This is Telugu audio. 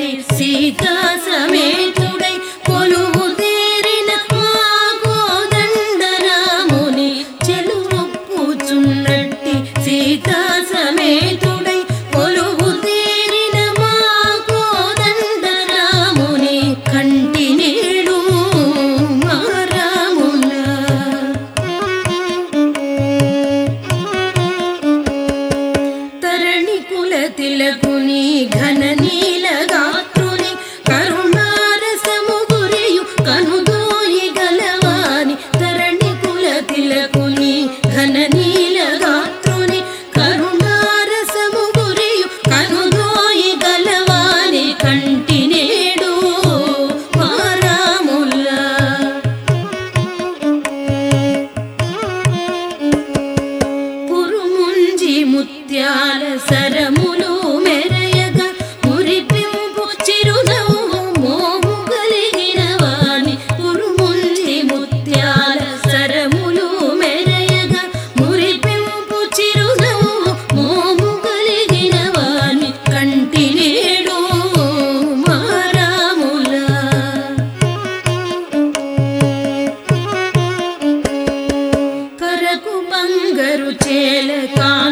కంటి సీతా సమేతుడై కొలువు తీరిన మా కోదండరాముని చెలువొప్పుచున్నట్టి సీతా సమేతుడై కొలువు తీరిన మా కోదండరాముని కంటి నేడు మా రాముల. తరణి కుల తిలకుని ఘన నీల గాత్రుని కరుణారసము గురియు కనుదోయి గలవాని. తరణి కుల తిలకుని ఘన నీల గాత్రుని కరుణారసము గురియు కనుదోయి గలవాని కంటి నేడు మా రాముల. పురుముంజి ముత్యాల సరములు మెరయగా మురిపింపు చిరునవ్వు మోము కలిగిన వాణి. పురుముంజి ముత్యాల సరములు మెరయగా మురిపింపు చిరునవ్వు మోము కలిగిన వాణి కంటి నేడు మా రాముల. కరకు బంగరు చేల